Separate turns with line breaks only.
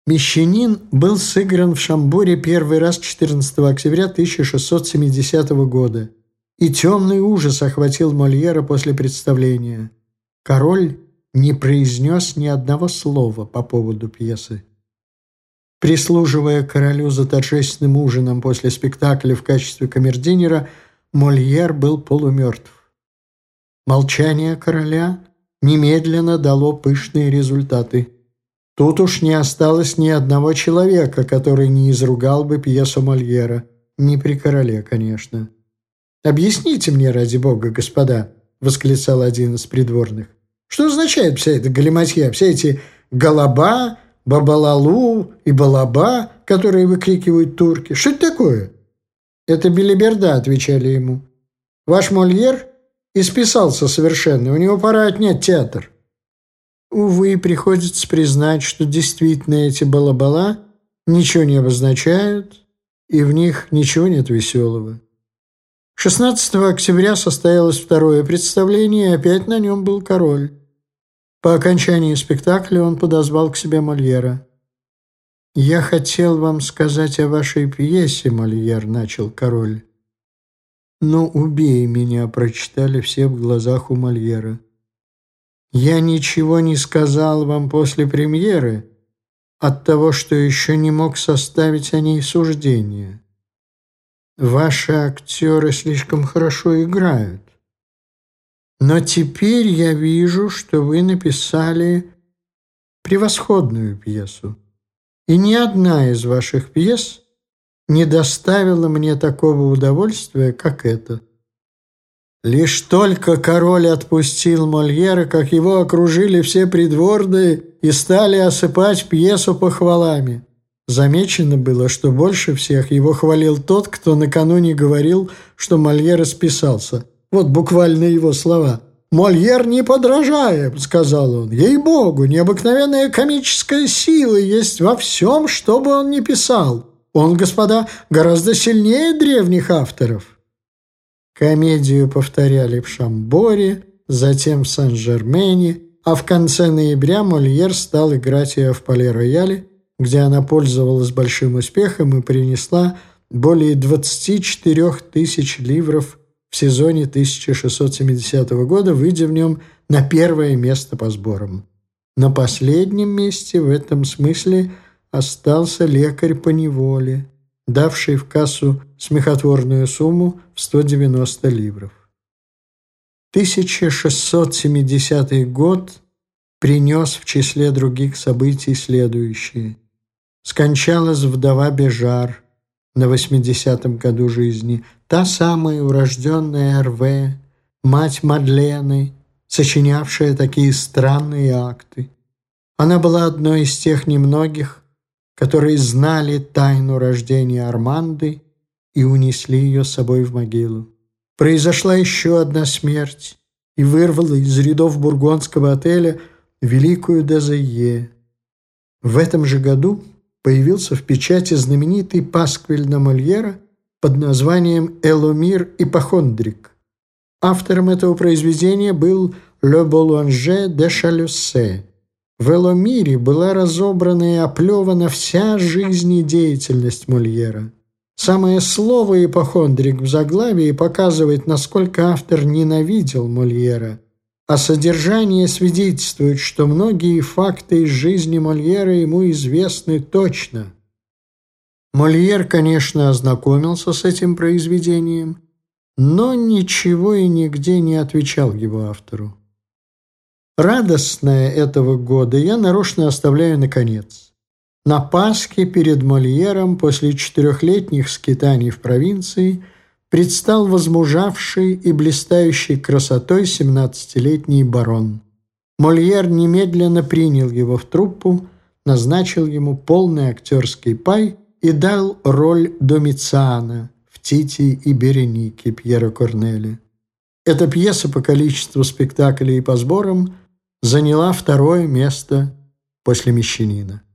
Мещанин был сыгран в Шамборе первый раз 14 октября 1670 года, и темный ужас охватил Мольера после представления. Король не произнес ни одного слова по поводу пьесы. Прислуживая королю за торжественным ужином после спектакля в качестве камердинера, Мольер был полумертв. Молчание короля немедленно дало пышные результаты. Тут уж не осталось ни одного человека, который не изругал бы пьесу Мольера. Не при короле, конечно. «Объясните мне, ради бога, господа», — восклицал один из придворных, «что означает вся эта галиматья, все эти голоба, бабалалу и балаба, которые выкрикивают турки? Что это такое?» «Это белиберда», — отвечали ему. «Ваш Мольер исписался совершенно, у него пора отнять театр». Увы, приходится признать, что действительно эти балабала ничего не обозначают, и в них ничего нет веселого. 16 октября состоялось второе представление, и опять на нем был король. По окончании спектакля он подозвал к себе Мольера. «Я хотел вам сказать о вашей пьесе, Мольер», — начал король. «Ну, убей меня», — прочитали все в глазах у Мольера. «Я ничего не сказал вам после премьеры от того, что еще не мог составить о ней суждение. Ваши актеры слишком хорошо играют. Но теперь я вижу, что вы написали превосходную пьесу, и ни одна из ваших пьес не доставила мне такого удовольствия, как эта». Лишь только король отпустил Мольера, как его окружили все придворные и стали осыпать пьесу похвалами. Замечено было, что больше всех его хвалил тот, кто накануне говорил, что Мольер исписался. Вот буквально его слова. «Мольер неподражаем», — сказал он. «Ей-богу, необыкновенная комическая сила есть во всем, что бы он ни писал. Он, господа, гораздо сильнее древних авторов». Комедию повторяли в Шамборе, затем в Сен-Жермене, а в конце ноября Мольер стал играть ее в Пале-Рояле, где она пользовалась большим успехом и принесла более 24 тысяч ливров в сезоне 1670 года, выйдя в нем на первое место по сборам. На последнем месте в этом смысле остался «Лекарь поневоле», давший в кассу смехотворную сумму в 190 ливров. 1670 год принес в числе других событий следующие. Скончалась вдова Бежар на 80-м году жизни, та самая урожденная Эрве, мать Мадлены, сочинявшая такие странные акты. Она была одной из тех немногих, которые знали тайну рождения Арманды и унесли ее с собой в могилу. Произошла еще одна смерть и вырвала из рядов бургундского отеля великую Дезайе. В этом же году появился в печати знаменитый пасквиль на Мольера под названием «Эломир Ипохондрик». Автором этого произведения был «Le Boulanger de Chalusset». В «Эломире» была разобрана и оплевана вся жизнедеятельность Мольера. Самое слово «ипохондрик» в заглавии показывает, насколько автор ненавидел Мольера, а содержание свидетельствует, что многие факты из жизни Мольера ему известны точно. Мольер, конечно, ознакомился с этим произведением, но ничего и нигде не отвечал его автору. Радостное этого года я нарочно оставляю наконец. На Пасхе перед Мольером после 4-летних скитаний в провинции предстал возмужавший и блистающий красотой 17-летний барон. Мольер немедленно принял его в труппу, назначил ему полный актерский пай и дал роль Домициана в «Тите и Беренике» Пьера Корнеля. Эта пьеса по количеству спектаклей и по сборам заняла 2-е место после «Мещанина».